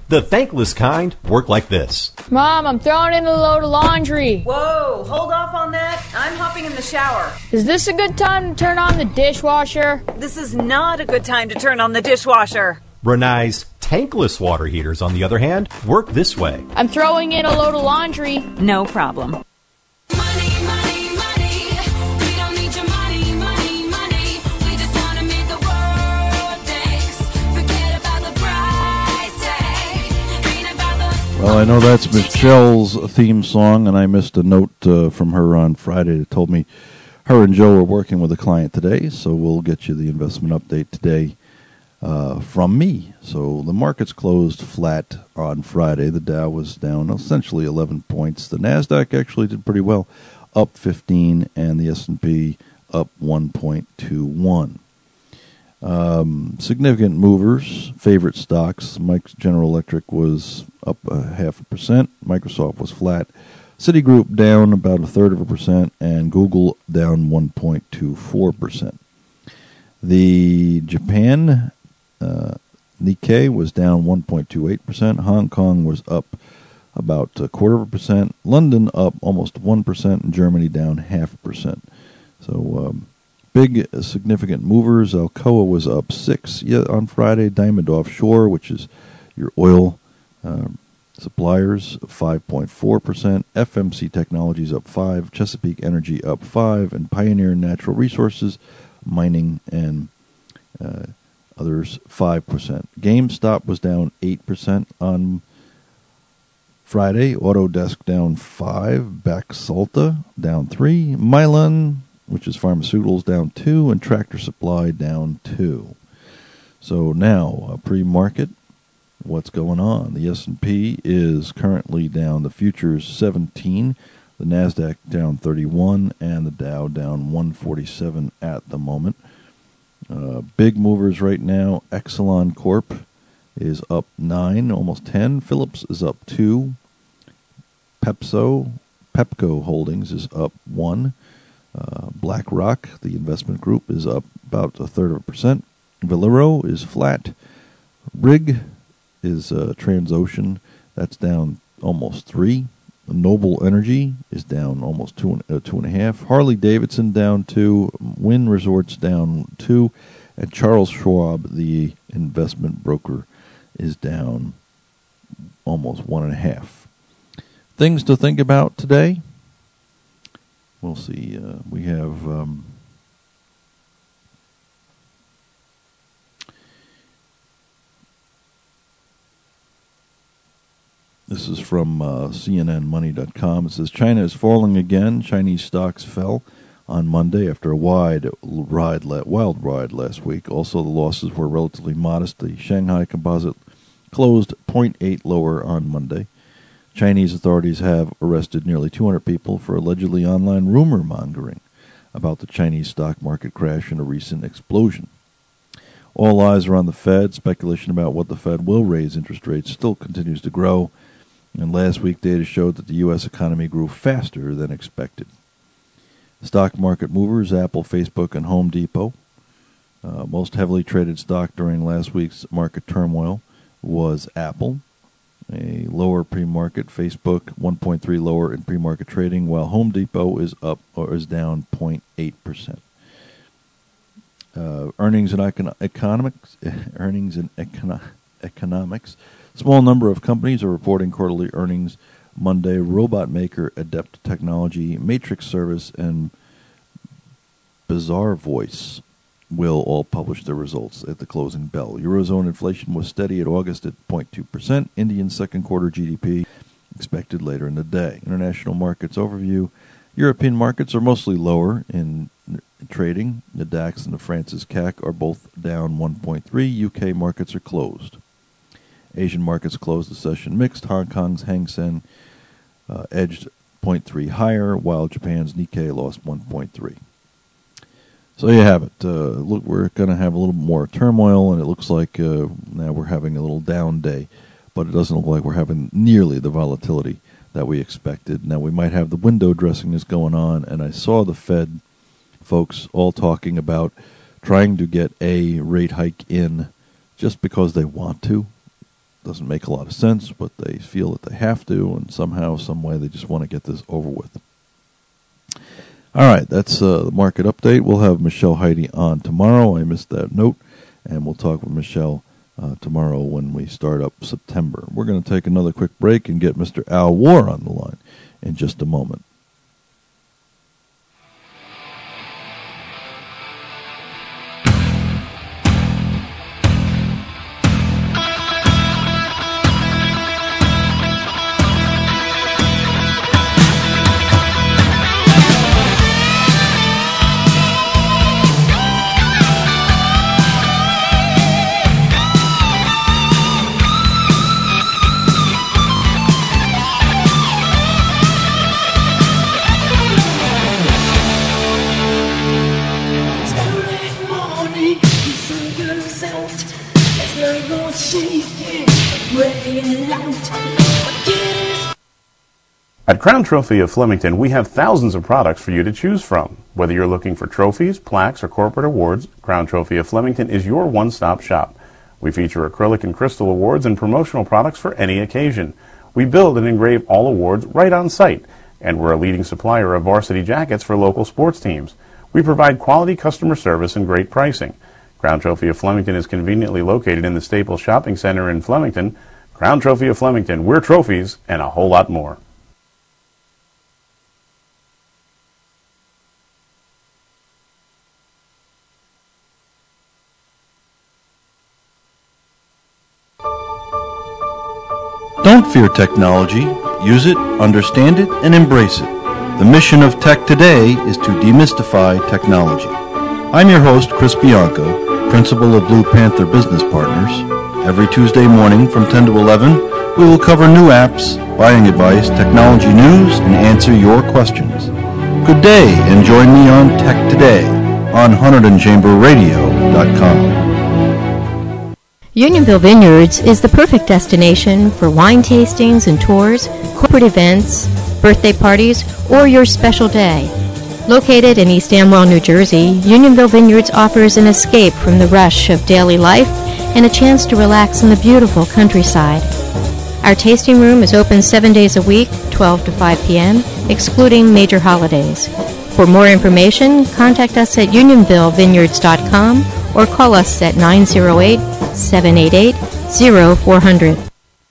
The thankless kind work like this. Mom, I'm throwing in a load of laundry. Whoa, hold off on that. I'm hopping in the shower. Is this a good time to turn on the dishwasher? This is not a good time to turn on the dishwasher. Renai's tankless water heaters, on the other hand, work this way. I'm throwing in a load of laundry. No problem. Well, I know that's Michelle's theme song, and I missed a note from her on Friday that told me her and Joe are working with a client today, so we'll get you the investment update today from me. So the markets closed flat on Friday. The Dow was down essentially 11 points. The NASDAQ actually did pretty well, up 15, and the S&P up 1.21. Significant movers, favorite stocks. General Electric was up 0.5%. Microsoft was flat. Citigroup down about 1/3%, and Google down 1.24%. The Japan Nikkei was down 1.28%. Hong Kong was up about 1/4%. London up almost 1%, and Germany down 0.5%. So big significant movers. Alcoa was up 6 on Friday. Diamond Offshore, which is your oil suppliers, 5.4%. FMC Technologies up 5%. Chesapeake Energy up 5%. And Pioneer Natural Resources, mining and others, 5%. GameStop was down 8% on Friday. Autodesk down 5%. Baxalta down 3%. Mylan, which is pharmaceuticals, down 2%, and Tractor Supply down 2%. So now, pre-market, what's going on? The S&P is currently down. The futures 17, the NASDAQ down 31, and the Dow down 147 at the moment. Big movers right now. Exelon Corp is up 9, almost 10. Phillips is up 2. Pepco Holdings is up 1. BlackRock, the investment group, is up about 1/3%. Valero is flat. Rig is Transocean. That's down almost 3. Noble Energy is down almost 2.5. Harley Davidson down 2. Wynn Resorts down 2. And Charles Schwab, the investment broker, is down almost 1.5. Things to think about today. We'll see. We have this is from CNNMoney.com. It says China is falling again. Chinese stocks fell on Monday after a wild ride last week. Also, the losses were relatively modest. The Shanghai Composite closed 0.8 lower on Monday. Chinese authorities have arrested nearly 200 people for allegedly online rumor mongering about the Chinese stock market crash and a recent explosion. All eyes are on the Fed. Speculation about what the Fed will raise interest rates still continues to grow, and last week data showed that the U.S. economy grew faster than expected. Stock market movers, Apple, Facebook, and Home Depot. Most heavily traded stock during last week's market turmoil was Apple. A lower pre-market. Facebook 1.3 lower in pre-market trading, while Home Depot is up or is down 0.8%. Earnings in economics. Small number of companies are reporting quarterly earnings Monday. Robot maker Adept Technology, Matrix Service, and Bizarre Voice will all publish their results at the closing bell. Eurozone inflation was steady at August at 0.2%. Indian second quarter GDP expected later in the day. International markets overview. European markets are mostly lower in trading. The DAX and the France's CAC are both down 1.3. UK markets are closed. Asian markets closed the session mixed. Hong Kong's Hang Seng edged 0.3 higher, while Japan's Nikkei lost 1.3. So you have it. Look, we're going to have a little more turmoil, and it looks like now we're having a little down day, but it doesn't look like we're having nearly the volatility that we expected. Now, we might have the window dressing that's going on, and I saw the Fed folks all talking about trying to get a rate hike in just because they want to. doesn't make a lot of sense, but they feel that they have to, and somehow, some way, they just want to get this over with. All right, that's the market update. We'll have Michelle Heide on tomorrow. I missed that note, and we'll talk with Michelle tomorrow when we start up September. We're going to take another quick break and get Mr. Al War on the line in just a moment. At Crown Trophy of Flemington, we have thousands of products for you to choose from. Whether you're looking for trophies, plaques, or corporate awards, Crown Trophy of Flemington is your one-stop shop. We feature acrylic and crystal awards and promotional products for any occasion. We build and engrave all awards right on site, and we're a leading supplier of varsity jackets for local sports teams. We provide quality customer service and great pricing. Crown Trophy of Flemington is conveniently located in the Staples Shopping Center in Flemington. Crown Trophy of Flemington, we're trophies and a whole lot more. Don't fear technology. Use it, understand it, and embrace it. The mission of Tech Today is to demystify technology. I'm your host, Chris Bianco, principal of Blue Panther Business Partners. Every Tuesday morning from 10 to 11, we will cover new apps, buying advice, technology news, and answer your questions. Good day, and join me on Tech Today on HunterdonChamberRadio.com. Unionville Vineyards is the perfect destination for wine tastings and tours, corporate events, birthday parties, or your special day. Located in East Amwell, New Jersey, Unionville Vineyards offers an escape from the rush of daily life and a chance to relax in the beautiful countryside. Our tasting room is open 7 days a week, 12 to 5 p.m., excluding major holidays. For more information, contact us at unionvillevineyards.com or call us at 908-788-0400.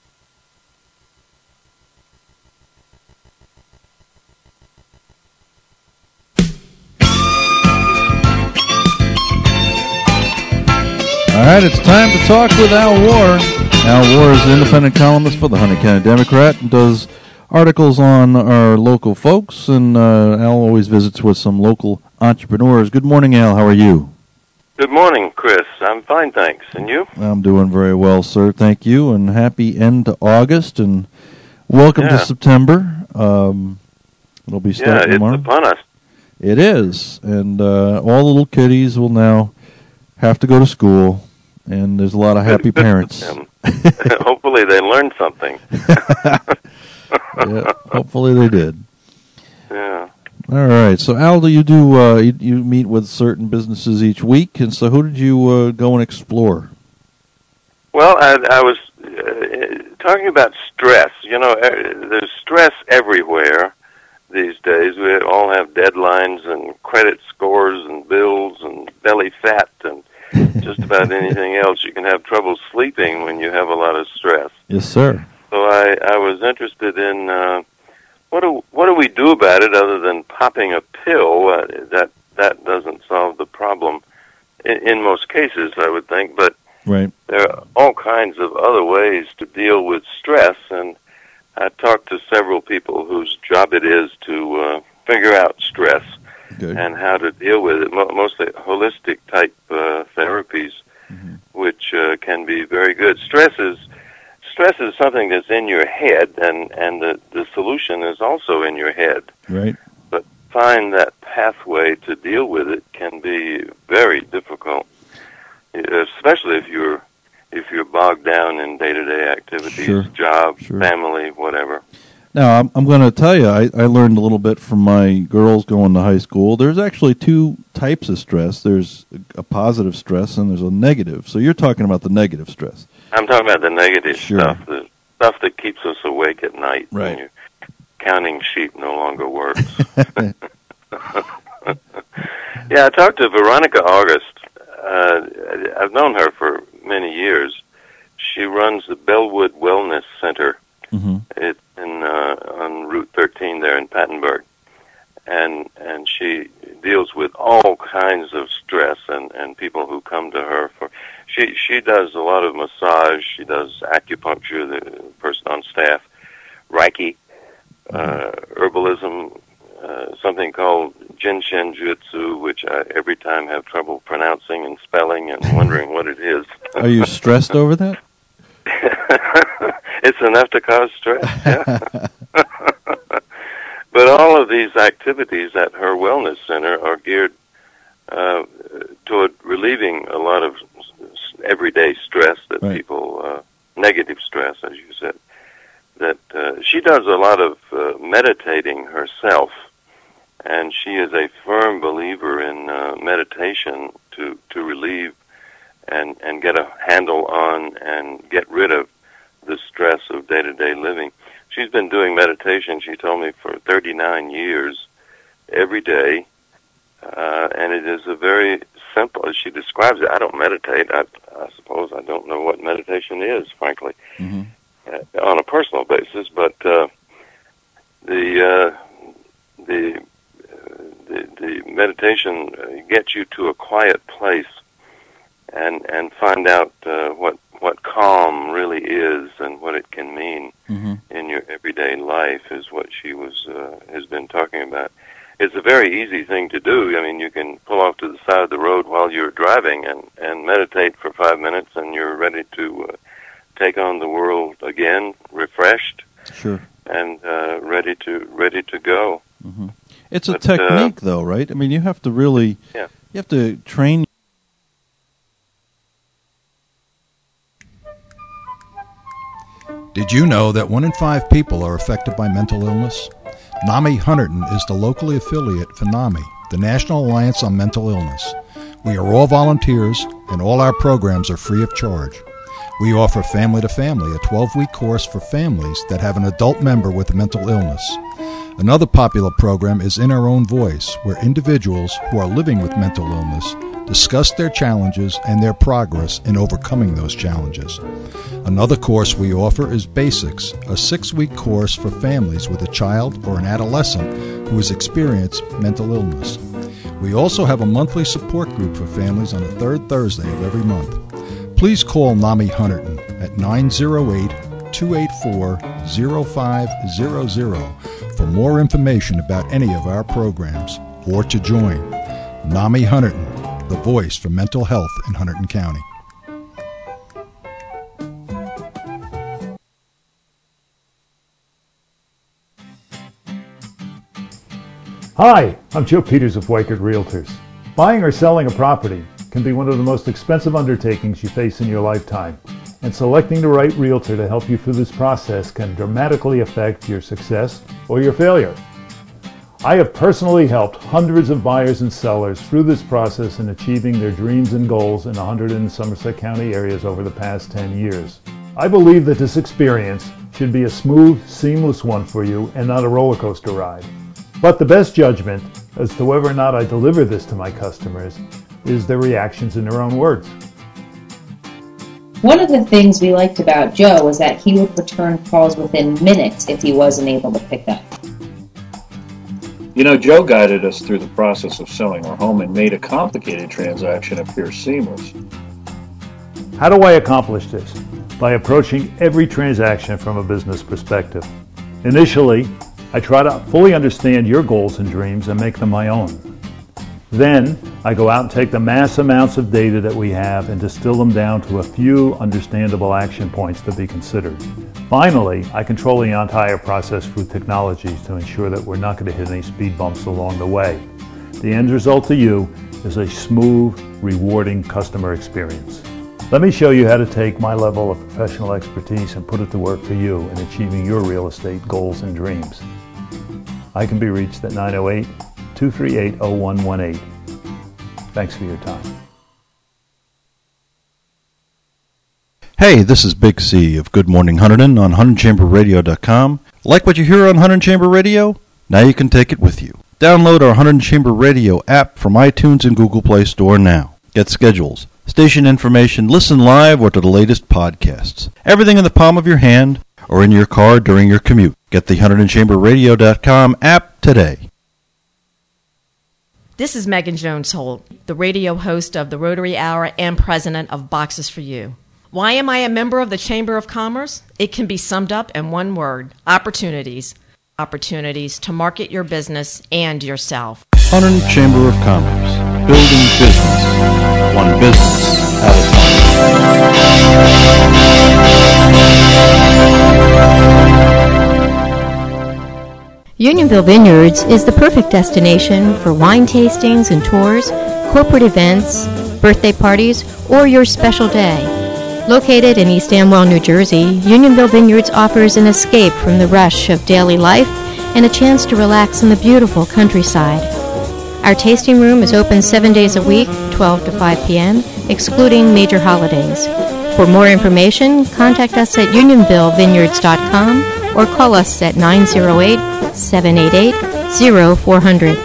All right, it's time to talk with Al War. Al War is an independent columnist for the Hunter County Democrat and does articles on our local folks, and Al always visits with some local entrepreneurs. Good morning, Al. How are you? Good morning, Chris. I'm fine, thanks. And you? I'm doing very well, sir. Thank you, and happy end to August, and welcome to September. It'll be starting tomorrow. It's upon us. It is, and all the little kiddies will now have to go to school, and there's a lot of happy parents. Hopefully they learned something. Yeah, hopefully they did. Yeah. All right. So, Al, do you you meet with certain businesses each week, and so who did you go and explore? Well, I was talking about stress. You know, there's stress everywhere these days. We all have deadlines and credit scores and bills and belly fat and just about anything else. You can have trouble sleeping when you have a lot of stress. Yes, sir. So I was interested in what do we do about it other than popping a pill? That doesn't solve the problem in most cases, I would think. But right. There are all kinds of other ways to deal with stress, and I talked to several people whose job it is to figure out stress and how to deal with it. Mostly holistic type therapies, which can be very good. Stress is something that's in your head, and the solution is also in your head. Right. But find that pathway to deal with it can be very difficult, especially if you're bogged down in day-to-day activities, job, family, whatever. Now, I'm going to tell you, I learned a little bit from my girls going to high school. There's actually two types of stress. There's a positive stress and there's a negative. So you're talking about the negative stress. I'm talking about the negative Sure. stuff, the stuff that keeps us awake at night Right. when your counting sheet no longer works. Yeah, I talked to Veronica August. I've known her for many years. She runs the Bellwood Wellness Center. It's on Route 13 there in Pattenburg. And she deals with all kinds of stress and people who come to her for. She does a lot of massage. She does acupuncture. The person on staff, Reiki, herbalism, something called Jinshin Jutsu, which I every time have trouble pronouncing and spelling and wondering what it is. Are you stressed over that? It's enough to cause stress. Yeah. But all of these activities at her wellness center are geared toward relieving a lot of everyday stress that people, negative stress, as you said. That she does a lot of meditating herself, and she is a firm believer in meditation to relieve and get a handle on and get rid of the stress of day-to-day living. She's been doing meditation, she told me, for 39 years, every day, and it is a very simple, as she describes it. I don't meditate. I suppose I don't know what meditation is, frankly, on a personal basis, but the meditation gets you to a quiet place and find out what calm really is and what it can mean in your everyday life is what she has been talking about. It's a very easy thing to do. I mean, you can pull off to the side of the road while you're driving and meditate for 5 minutes, and you're ready to take on the world again, refreshed, Sure. and ready to go. It's a technique, though, right? I mean, you have to really, you have to train. Did you know that 1 in 5 people are affected by mental illness? NAMI Hunterdon is the locally affiliate for NAMI, the National Alliance on Mental Illness. We are all volunteers, and all our programs are free of charge. We offer Family to Family, a 12-week course for families that have an adult member with a mental illness. Another popular program is In Our Own Voice, where individuals who are living with mental illness discuss their challenges and their progress in overcoming those challenges. Another course we offer is Basics, a 6-week course for families with a child or an adolescent who has experienced mental illness. We also have a monthly support group for families on the third Thursday of every month. Please call NAMI Hunterdon at 908-284-0500 for more information about any of our programs or to join. NAMI Hunterdon, the voice for mental health in Hunterdon County. Hi, I'm Joe Peters of Weichert Realtors. Buying or selling a property can be one of the most expensive undertakings you face in your lifetime, and selecting the right realtor to help you through this process can dramatically affect your success or your failure. I have personally helped hundreds of buyers and sellers through this process in achieving their dreams and goals in the Hunterdon and Somerset County areas over the past 10 years. I believe that this experience should be a smooth, seamless one for you and not a roller coaster ride. But the best judgment as to whether or not I deliver this to my customers is their reactions in their own words. One of the things we liked about Joe was that he would return calls within minutes if he wasn't able to pick up. You know, Joe guided us through the process of selling our home and made a complicated transaction appear seamless. How do I accomplish this? By approaching every transaction from a business perspective. Initially, I try to fully understand your goals and dreams and make them my own. Then, I go out and take the mass amounts of data that we have and distill them down to a few understandable action points to be considered. Finally, I control the entire process through technologies to ensure that we're not going to hit any speed bumps along the way. The end result to you is a smooth, rewarding customer experience. Let me show you how to take my level of professional expertise and put it to work for you in achieving your real estate goals and dreams. I can be reached at 908-238-0118. Thanks for your time. Hey, this is Big C of Good Morning Hunterdon on HunterdonChamberRadio.com. Like what you hear on Hunterdon Chamber Radio? Now you can take it with you. Download our Hunterdon Chamber Radio app from iTunes and Google Play Store now. Get schedules, station information, listen live or to the latest podcasts. Everything in the palm of your hand or in your car during your commute. Get the HunterdonChamberRadio.com app today. This is Megan Jones-Holt, the radio host of the Rotary Hour and president of Boxes for You. Why am I a member of the Chamber of Commerce? It can be summed up in one word: opportunities. Opportunities to market your business and yourself. Hunterdon Chamber of Commerce. Building business. One business at a time. Unionville Vineyards is the perfect destination for wine tastings and tours, corporate events, birthday parties, or your special day. Located in East Amwell, New Jersey, Unionville Vineyards offers an escape from the rush of daily life and a chance to relax in the beautiful countryside. Our tasting room is open 7 days a week, 12 to 5 p.m., excluding major holidays. For more information, contact us at unionvillevineyards.com or call us at 908-788-0400.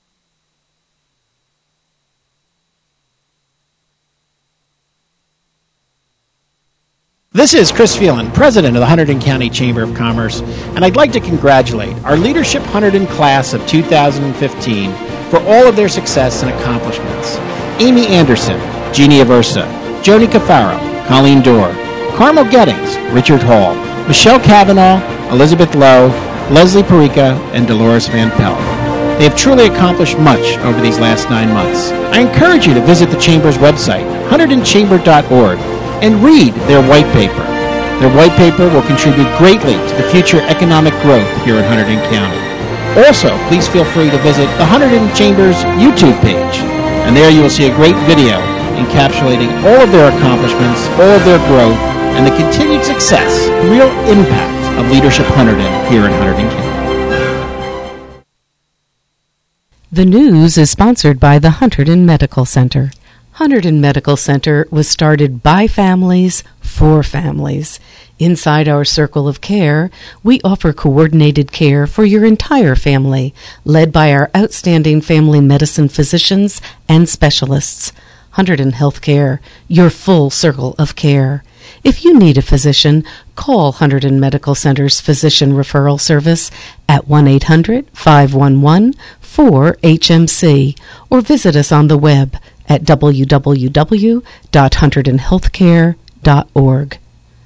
This is Chris Phelan, president of the Hunterdon County Chamber of Commerce, and I'd like to congratulate our Leadership Hunterdon class of 2015 for all of their success and accomplishments. Amy Anderson, Jeannie Aversa, Joni Cafaro, Colleen Dorr, Carmel Gettings, Richard Hall, Michelle Cavanaugh, Elizabeth Lowe, Leslie Perica, and Dolores Van Pelt. They have truly accomplished much over these last 9 months. I encourage you to visit the Chamber's website, hunterdonchamber.org, and read their white paper. Their white paper will contribute greatly to the future economic growth here in Hunterdon County. Also, please feel free to visit the Hunterdon Chamber's YouTube page, and there you will see a great video encapsulating all of their accomplishments, all of their growth, and the continued success, real impact of Leadership Hunterdon here in Hunterdon County. The news is sponsored by the Hunterdon Medical Center. Hunterdon Medical Center was started by families for families. Inside our circle of care, we offer coordinated care for your entire family, led by our outstanding family medicine physicians and specialists. Hunterdon Healthcare, your full circle of care. If you need a physician, call Hunterdon Medical Center's Physician Referral Service at 1-800-511-4HMC or visit us on the web at www.hunterdonhealthcare.org.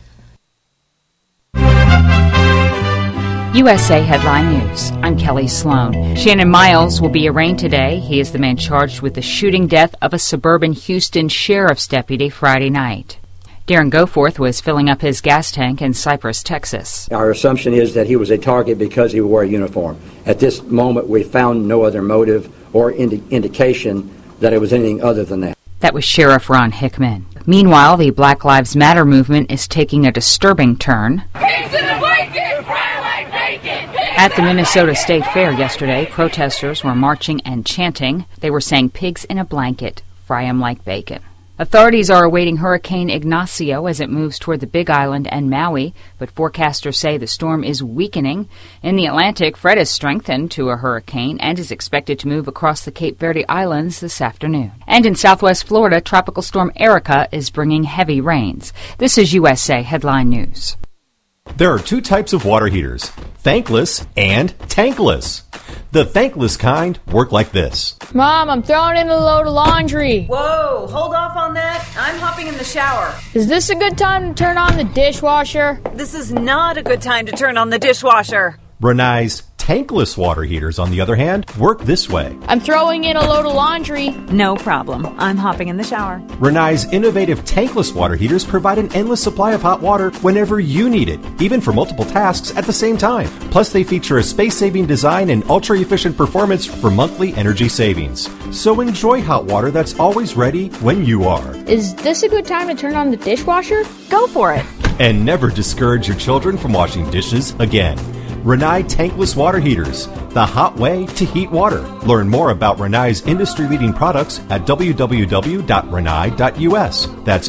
USA Headline News. I'm Kelly Sloan. Shannon Miles will be arraigned today. He is the man charged with the shooting death of a suburban Houston sheriff's deputy Friday night. Darren Goforth was filling up his gas tank in Cypress, Texas. Our assumption is that he was a target because he wore a uniform. At this moment, we found no other motive or indication that it was anything other than that. That was Sheriff Ron Hickman. Meanwhile, the Black Lives Matter movement is taking a disturbing turn. Pigs in a blanket, fry like bacon. At the Minnesota State Fair yesterday, protesters were marching and chanting. They were saying, "Pigs in a blanket, fry 'em like bacon." Authorities are awaiting Hurricane Ignacio as it moves toward the Big Island and Maui, but forecasters say the storm is weakening. In the Atlantic, Fred has strengthened to a hurricane and is expected to move across the Cape Verde Islands this afternoon. And in southwest Florida, Tropical Storm Erica is bringing heavy rains. This is USA Headline News. There are two types of water heaters, thankless and tankless. The thankless kind work like this. Mom, I'm throwing in a load of laundry. Whoa, hold off on that. I'm hopping in the shower. Is this a good time to turn on the dishwasher? This is not a good time to turn on the dishwasher. Brunei's tankless water heaters, on the other hand, work this way. I'm throwing in a load of laundry. No problem. I'm hopping in the shower. Brunei's innovative tankless water heaters provide an endless supply of hot water whenever you need it, even for multiple tasks at the same time. Plus, they feature a space-saving design and ultra-efficient performance for monthly energy savings. So enjoy hot water that's always ready when you are. Is this a good time to turn on the dishwasher? Go for it. And never discourage your children from washing dishes again. Rinnai tankless water heaters, the hot way to heat water. Learn more about Rinnai's industry-leading products at www.rinnai.us. That's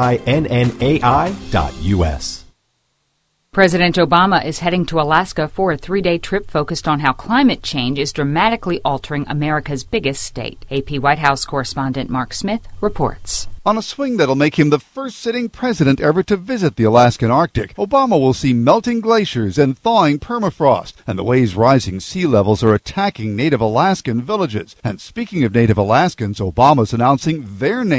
RINNAI.us. President Obama is heading to Alaska for a 3-day trip focused on how climate change is dramatically altering America's biggest state. AP White House correspondent Mark Smith reports. On a swing that'll make him the first sitting president ever to visit the Alaskan Arctic, Obama will see melting glaciers and thawing permafrost, and the ways rising sea levels are attacking native Alaskan villages. And speaking of native Alaskans, Obama's announcing their name